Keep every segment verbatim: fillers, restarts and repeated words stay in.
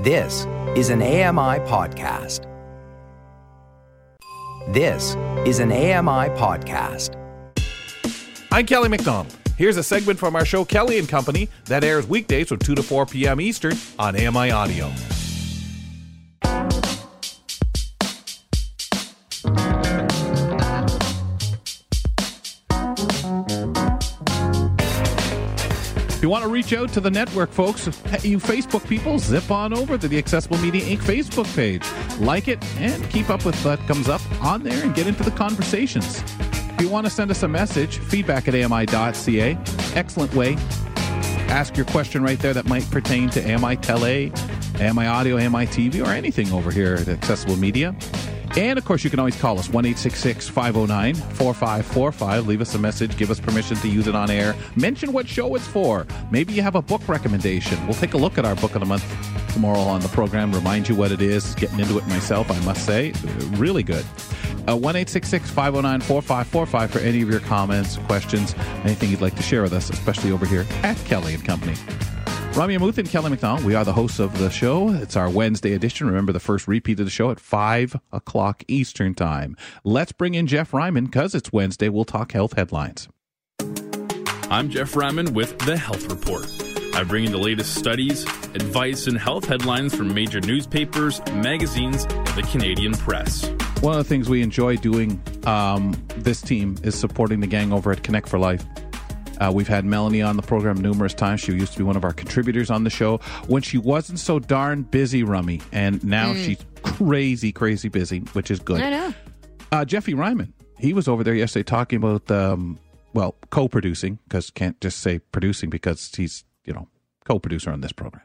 This is an A M I podcast. This is an A M I podcast. I'm Kelly McDonald. Here's a segment from our show, Kelly and Company, that airs weekdays from two to four p.m. Eastern on A M I Audio. If you want to reach out to the network, folks, you Facebook people, zip on over to the Accessible Media Incorporated Facebook page. Like it and keep up with what comes up on there and get into the conversations. If you want to send us a message, feedback at A M I dot C A. Excellent way. Ask your question right there that might pertain to A M I Tele, A M I Audio, A M I T V, or anything over here at Accessible Media. And, of course, you can always call us, one eight six six, five oh nine, four five four five. Leave us a message. Give us permission to use it on air. Mention what show it's for. Maybe you have a book recommendation. We'll take a look at our book of the month tomorrow on the program. Remind you what it is. Getting into it myself, I must say. Really good. Uh, one eight six six, five oh nine, four five four five for any of your comments, questions, anything you'd like to share with us, especially over here at Kelly and Company. Ramya Muth and Kelly McDonald, we are the hosts of the show. It's our Wednesday edition. Remember the first repeat of the show at five o'clock Eastern Time. Let's bring in Jeff Ryman because it's Wednesday. We'll talk health headlines. I'm Jeff Ryman with The Health Report. I bring you the latest studies, advice, and health headlines from major newspapers, magazines, and the Canadian press. One of the things we enjoy doing, um, this team, is supporting the gang over at Connect for Life. Uh, we've had Melanie on the program numerous times. She used to be one of our contributors on the show when she wasn't so darn busy, Rummy. And now mm. she's crazy, crazy busy, which is good. I know. Uh, Jeffy Ryman, he was over there yesterday talking about, um, well, co-producing, because can't just say producing because he's, you know, co-producer on this program.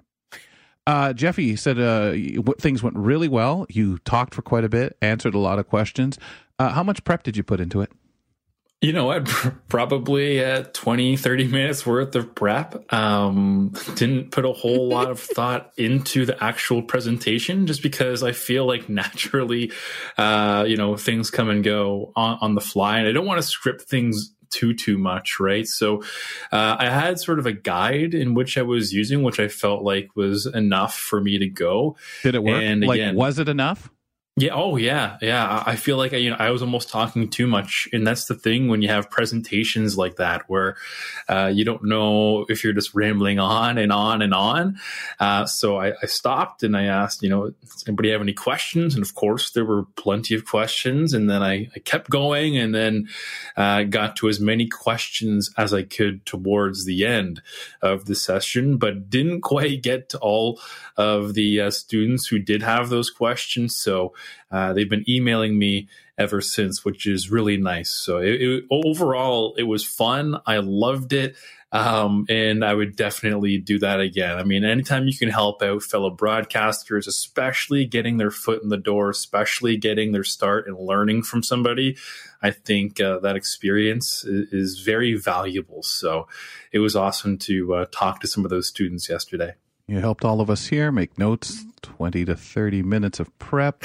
Uh, Jeffy said uh, things went really well. You talked for quite a bit, answered a lot of questions. Uh, how much prep did you put into it? You know what? Probably uh, twenty, thirty minutes worth of prep. Um, didn't put a whole lot of thought into the actual presentation just because I feel like naturally, uh, you know, things come and go on, on the fly. And I don't want to script things too, too much, right? So uh, I had sort of a guide in which I was using, which I felt like was enough for me to go. Did it work? And like, again, was it enough? Yeah. Oh, yeah. Yeah. I feel like, you know, I was almost talking too much. And that's the thing when you have presentations like that, where uh, you don't know if you're just rambling on and on and on. Uh, so I, I stopped and I asked, you know, does anybody have any questions? And of course, there were plenty of questions. And then I, I kept going and then uh, got to as many questions as I could towards the end of the session, but didn't quite get to all of the uh, students who did have those questions. So Uh, they've been emailing me ever since, which is really nice. So it, it, overall, it was fun. I loved it. Um, and I would definitely do that again. I mean, anytime you can help out fellow broadcasters, especially getting their foot in the door, especially getting their start and learning from somebody, I think uh, that experience is, is very valuable. So it was awesome to uh, talk to some of those students yesterday. You helped all of us here make notes, twenty to thirty minutes of prep.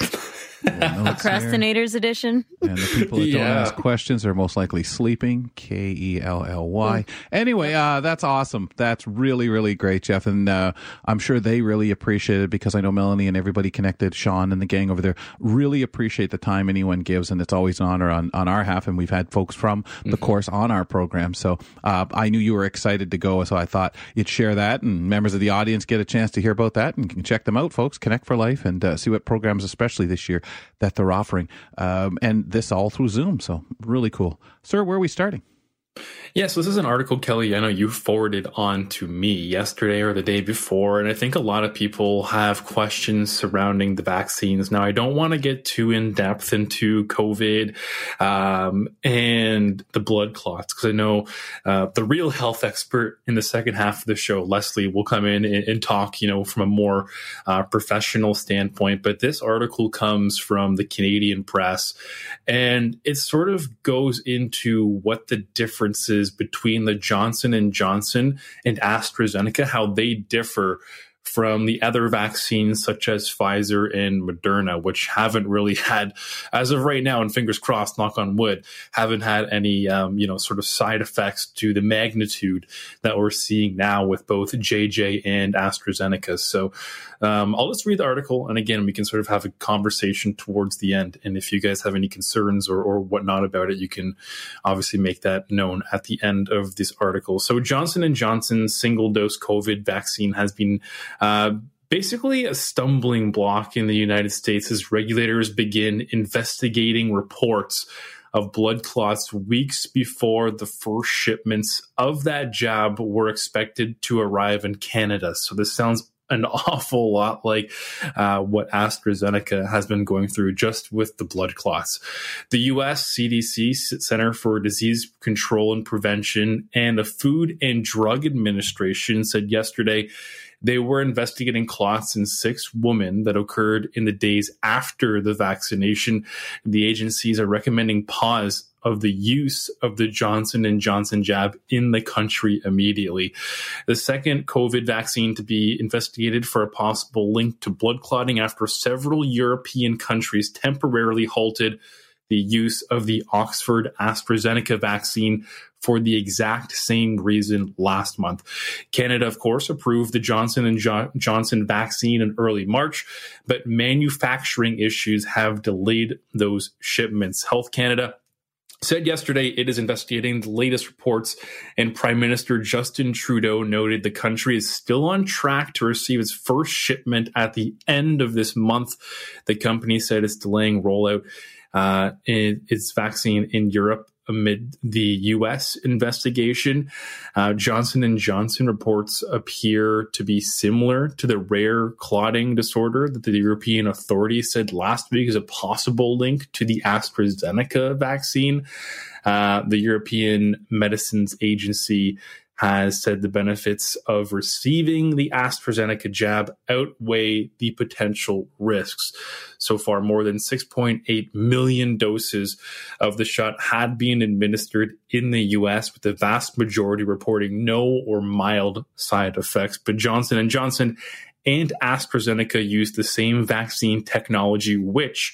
Procrastinators edition. And the people that don't Yeah. ask questions are most likely sleeping. K E L L Y. Anyway, uh, that's awesome. That's really, really great, Jeff. And uh, I'm sure they really appreciate it because I know Melanie and everybody connected, Sean and the gang over there, really appreciate the time anyone gives. And it's always an honor on, on our half. And we've had folks from the mm-hmm. course on our program. So uh, I knew you were excited to go. So I thought you'd share that. And members of the audience get a chance to hear about that. And you can check them out, folks. Connect for Life and uh, see what programs, especially this year, that they're offering. Um, and this all through Zoom. So really cool. Sir, where are we starting? Yeah, so this is an article, Kelly, I know you forwarded on to me yesterday or the day before, and I think a lot of people have questions surrounding the vaccines. Now, I don't want to get too in-depth into COVID um, and the blood clots, because I know uh, the real health expert in the second half of the show, Leslie, will come in and, and talk, you know, from a more uh, professional standpoint. But this article comes from the Canadian press, and it sort of goes into what the differences between the Johnson and Johnson and AstraZeneca, how they differ from the other vaccines such as Pfizer and Moderna, which haven't really had, as of right now, and fingers crossed, knock on wood, haven't had any, um, you know, sort of side effects to the magnitude that we're seeing now with both J J and AstraZeneca. So um, I'll just read the article, and again, we can sort of have a conversation towards the end. And if you guys have any concerns or, or whatnot about it, you can obviously make that known at the end of this article. So Johnson and Johnson's single-dose COVID vaccine has been Uh, basically a stumbling block in the United States as regulators begin investigating reports of blood clots weeks before the first shipments of that jab were expected to arrive in Canada. So this sounds an awful lot like uh, what AstraZeneca has been going through just with the blood clots. The U S C D C, Center for Disease Control and Prevention, and the Food and Drug Administration said yesterday they were investigating clots in six women that occurred in the days after the vaccination. The agencies are recommending pause of the use of the Johnson and Johnson jab in the country immediately. The second COVID vaccine to be investigated for a possible link to blood clotting after several European countries temporarily halted the use of the Oxford AstraZeneca vaccine for the exact same reason last month. Canada, of course, approved the Johnson and jo- Johnson vaccine in early March, but manufacturing issues have delayed those shipments. Health Canada said yesterday it is investigating the latest reports, and Prime Minister Justin Trudeau noted the country is still on track to receive its first shipment at the end of this month. The company said it's delaying rollout uh, in its vaccine in Europe amid the U S investigation. Uh, Johnson and Johnson reports appear to be similar to the rare clotting disorder that the European authorities said last week is a possible link to the AstraZeneca vaccine. Uh, the European Medicines Agency has said the benefits of receiving the AstraZeneca jab outweigh the potential risks. So far, more than six point eight million doses of the shot had been administered in the U S, with the vast majority reporting no or mild side effects. But Johnson and Johnson and AstraZeneca use the same vaccine technology, which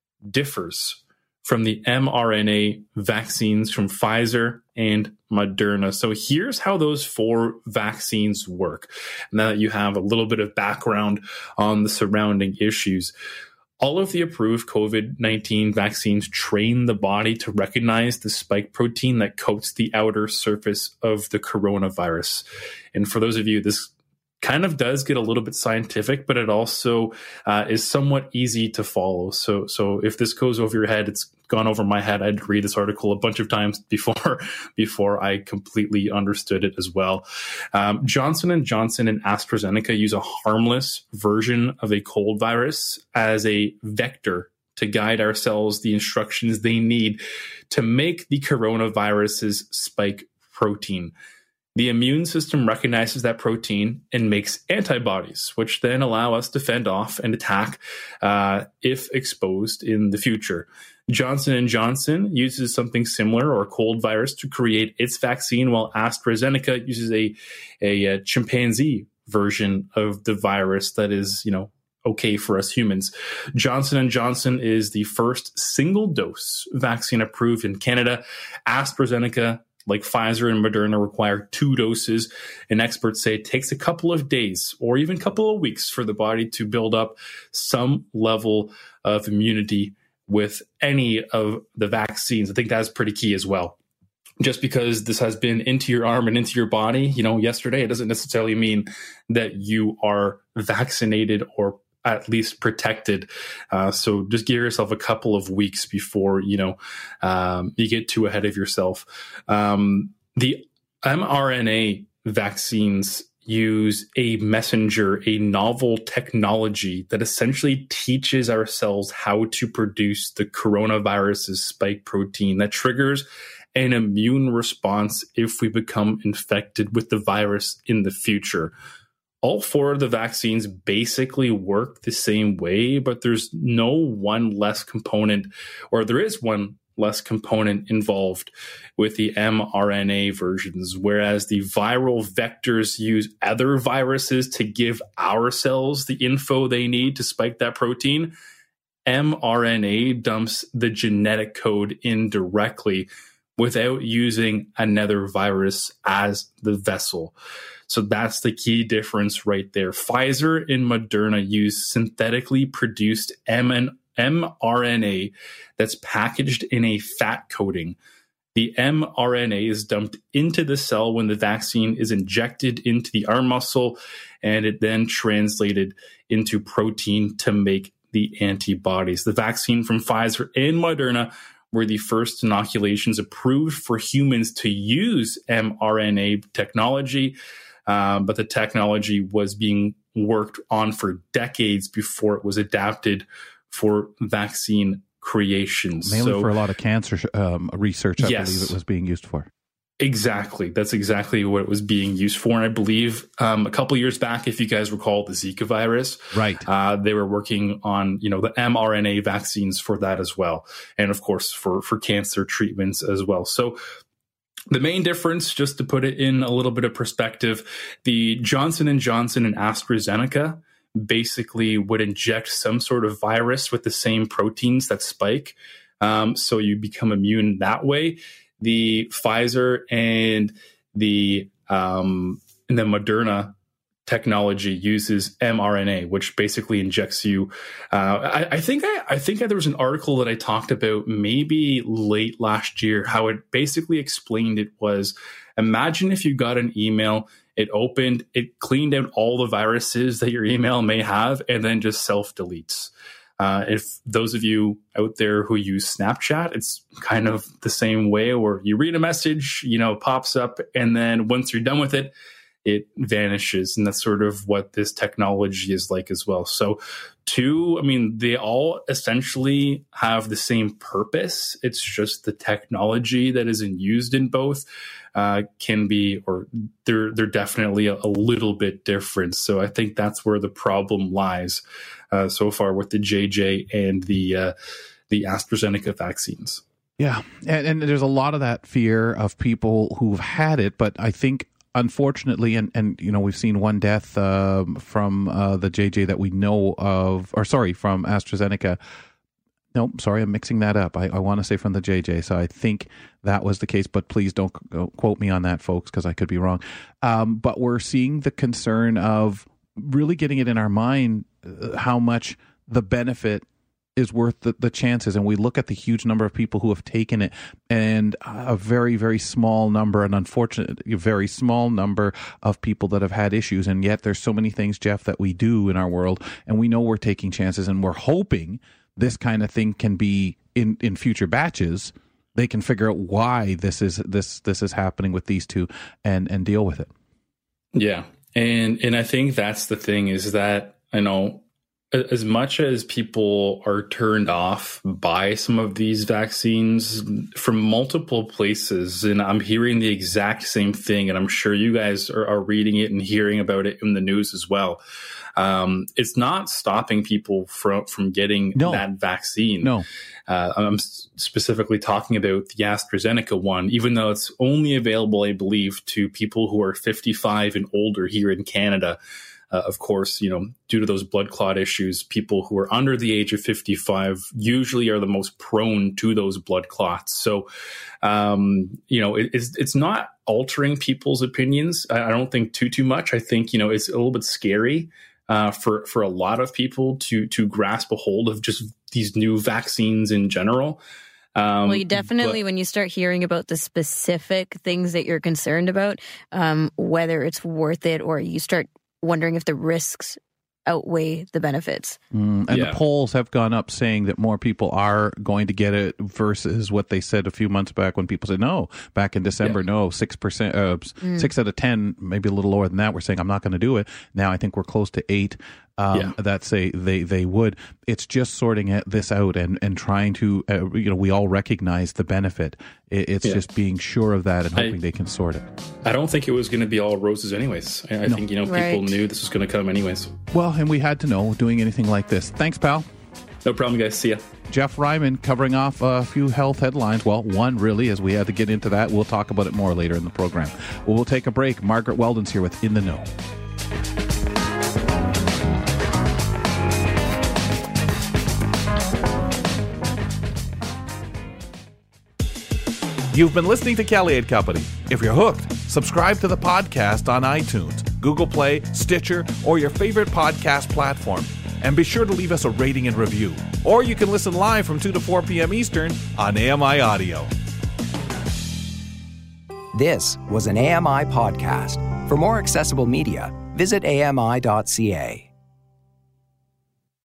differs from the mRNA vaccines from Pfizer and Moderna. So here's how those four vaccines work. Now that you have a little bit of background on the surrounding issues, all of the approved COVID nineteen vaccines train the body to recognize the spike protein that coats the outer surface of the coronavirus. And for those of you, this kind of does get a little bit scientific, but it also uh, is somewhat easy to follow. So, so if this goes over your head, it's gone over my head. I had to read this article a bunch of times before before I completely understood it as well. Um, Johnson and Johnson and AstraZeneca use a harmless version of a cold virus as a vector to guide our cells the instructions they need to make the coronavirus's spike protein. The immune system recognizes that protein and makes antibodies, which then allow us to fend off and attack uh, if exposed in the future. Johnson and Johnson uses something similar, or a cold virus, to create its vaccine, while AstraZeneca uses a, a, a chimpanzee version of the virus that is, you know, okay for us humans. Johnson and Johnson is the first single-dose vaccine approved in Canada. AstraZeneca, like Pfizer and Moderna, require two doses, and experts say it takes a couple of days or even a couple of weeks for the body to build up some level of immunity with any of the vaccines. I think that's pretty key as well. Just because this has been into your arm and into your body, you know, yesterday, it doesn't necessarily mean that you are vaccinated or at least protected. Uh, so just give yourself a couple of weeks before, you know, um, you get too ahead of yourself. Um, the mRNA vaccines use a messenger, a novel technology that essentially teaches our cells how to produce the coronavirus's spike protein that triggers an immune response if we become infected with the virus in the future. All four of the vaccines basically work the same way, but there's no one less component, or there is one less component involved with the mRNA versions, whereas the viral vectors use other viruses to give our cells the info they need to spike that protein. mRNA dumps the genetic code in directly without using another virus as the vessel. So that's the key difference right there. Pfizer and Moderna use synthetically produced mRNA that's packaged in a fat coating. The mRNA is dumped into the cell when the vaccine is injected into the arm muscle, and it then translated into protein to make the antibodies. The vaccine from Pfizer and Moderna were the first inoculations approved for humans to use mRNA technology, uh, but the technology was being worked on for decades before it was adapted for vaccine creation. Mainly so, for a lot of cancer um, research, I yes, believe it was being used for. Exactly. That's exactly what it was being used for. And I believe um, a couple of years back, if you guys recall the Zika virus, right, uh, they were working on, you know, the mRNA vaccines for that as well. And of course, for, for cancer treatments as well. So the main difference, just to put it in a little bit of perspective, the Johnson and Johnson and AstraZeneca basically would inject some sort of virus with the same proteins that spike. Um, so you become immune that way. The Pfizer and the um, and the Moderna technology uses mRNA, which basically injects you. Uh, I, I think I, I think there was an article that I talked about maybe late last year. How it basically explained it was: imagine if you got an email, it opened, it cleaned out all the viruses that your email may have, and then just self deletes. Uh, if those of you out there who use Snapchat, it's kind of the same way, where you read a message, you know, pops up, and then once you're done with it, it vanishes. And that's sort of what this technology is like as well. So two, I mean, they all essentially have the same purpose. It's just the technology that isn't used in both uh, can be, or they're, they're definitely a, a little bit different. So I think that's where the problem lies uh, so far with the J J and the, uh, the AstraZeneca vaccines. Yeah. And, and there's a lot of that fear of people who've had it, but I think unfortunately, and, and you know, we've seen one death um, from uh, the J J that we know of, or sorry, from AstraZeneca. No, sorry, I'm mixing that up. I, I want to say from the J J, so I think that was the case, but please don't quote me on that, folks, because I could be wrong. Um, but we're seeing the concern of really getting it in our mind uh, how much the benefit is worth the, the chances. And we look at the huge number of people who have taken it, and a very, very small number, an unfortunate, very small number of people that have had issues. And yet there's so many things, Jeff, that we do in our world, and we know we're taking chances, and we're hoping this kind of thing can be in, in future batches. They can figure out why this is this this is happening with these two and and deal with it. Yeah. And and I think that's the thing, is that, you know, as much as people are turned off by some of these vaccines from multiple places, and I'm hearing the exact same thing, and I'm sure you guys are, are reading it and hearing about it in the news as well. Um, it's not stopping people from, from getting no. that vaccine. No. Uh, I'm specifically talking about the AstraZeneca one, even though it's only available, I believe, to people who are fifty-five and older here in Canada. Uh, of course, you know, due to those blood clot issues, people who are under the age of fifty-five usually are the most prone to those blood clots. So, um, you know, it, it's, it's not altering people's opinions. I, I don't think too, too much. I think, you know, it's a little bit scary uh, for, for a lot of people to, to grasp a hold of just these new vaccines in general. Um, well, you definitely, but, when you start hearing about the specific things that you're concerned about, um, whether it's worth it, or you start wondering if the risks outweigh the benefits. Mm, and yeah. the polls have gone up saying that more people are going to get it versus what they said a few months back when people said no. Back in December, yeah. no, six percent, uh, mm. six out of ten, maybe a little lower than that, we're saying I'm not going to do it. Now I think we're close to eight um, yeah. that say they, they would. It's just sorting this out and, and trying to, uh, you know, we all recognize the benefit. It, it's yeah. just being sure of that and hoping I, they can sort it. I don't think it was going to be all roses anyways. I, I no. think, you know, people right. knew this was going to come anyways. Well, and we had to know doing anything like this. Thanks, pal. No problem, guys. See ya. Jeff Ryman covering off a few health headlines. Well, one really, as we had to get into that. We'll talk about it more later in the program. Well, we'll take a break. Margaret Weldon's here with In the Know. You've been listening to Kelly and Company. If you're hooked, subscribe to the podcast on iTunes, Google Play, Stitcher, or your favorite podcast platform. And be sure to leave us a rating and review. Or you can listen live from two to four p.m. Eastern on A M I Audio. This was an A M I podcast. For more accessible media, visit A M I dot C A.